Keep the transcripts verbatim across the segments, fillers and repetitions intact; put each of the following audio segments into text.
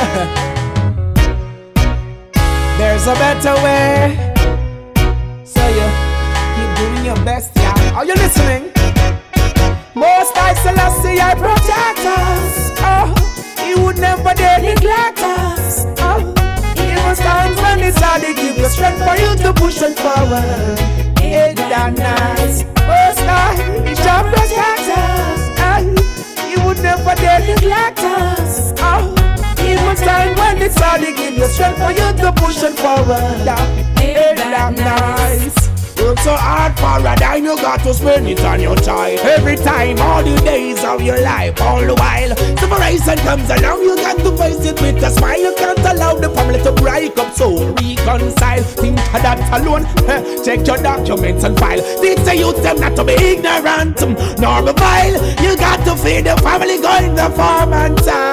There's a better way. So you keep doing your best, yeah. Are you listening? Most I Selassie, I protect us. Oh, he would never dare neglect us. Oh, even times when it's hard, they give you strength for you to push it forward. Ain't that nice? Most I, he shall protect us. Oh, he would never dare neglect us. Oh, even time when it's hard, they give you strength for you to push it forward. Ain't that nice? Work so hard for a dime, you got to spend it on your child. Every time, all the days of your life, all the while. Separation comes along, you got to face it with a smile. You can't allow the family to break up, so reconcile. Think of that alone, check your documents and file. Teach the youth them not to be ignorant, nor be vile. You got to feed the family, going the farm and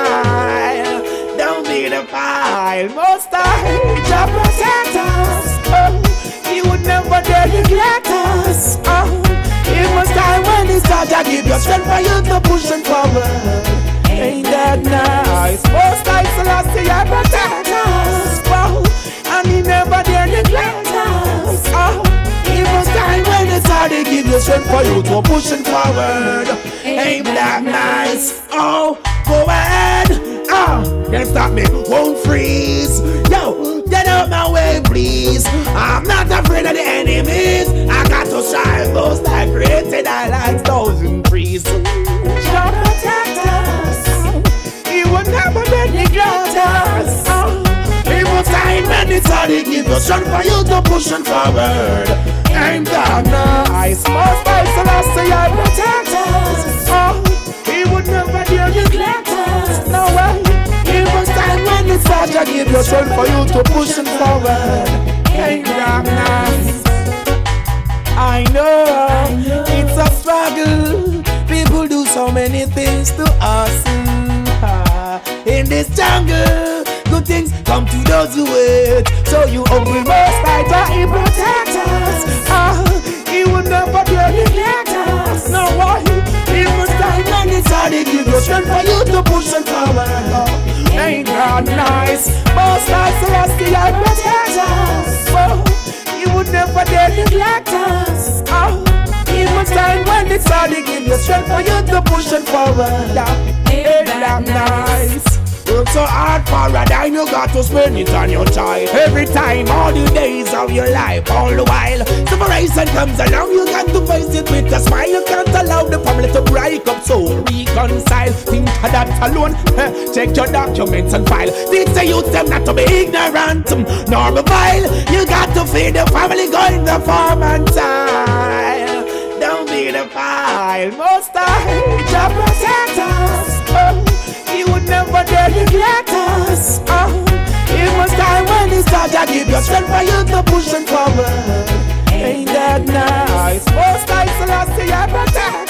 tile. Don't be the file, most I just protect us. Oh, he would never dare neglect us. Oh, it was time when he started, give you strength for you to push it forward. Ain't that nice? Most I Selassie, I protect us. Oh, and he never dare neglect us. Oh, it was time when he started, give you strength for you to push it forward. Ain't that nice? Oh, go ahead. Oh, can't stop me, won't freeze. Yo, get out my way, please. I'm not afraid of the enemies. I got to shine, most I created, I like thousand trees. Shall protect us. He would never let me neglect us. Oh, it was time when it's hard to give you strength for you to push it forward. Ain't that nice? Most I Selassie, I protect us. Oh, he would never dare neglect us. No way. It was time when it's hard to give you strength for you to push it forward. Ain't that nice? I know it's a struggle. People do so many things to us. In this jungle, good things come to those who wait. So you open most tight, but he protect us. Oh, he would never dare neglect us. No way. It was time when it's hard to give you strength for you to push it forward. Oh, ain't that nice? Most I Selassie, I protect us. Oh, he would never dare neglect us. Oh, it was time when it's hard to give you strength for you to push it forward. Ain't that nice? Work so hard for a dime, you got to spend it on your child. Every time, all the days of your life, all the while. Separation comes along, you got to face it with a smile. You can't allow the family to break up, so reconcile. Think of that alone, check your documents and file. Teach the youth them not to be ignorant, nor be vile. You got to feed the family, going the farm and tile. Don't be the file, most I just protect us. Oh, he would never dare neglect us. Oh, it was time when he started, give you strength for you to push it forward. Ain't that nice? Most I Selassie, I protect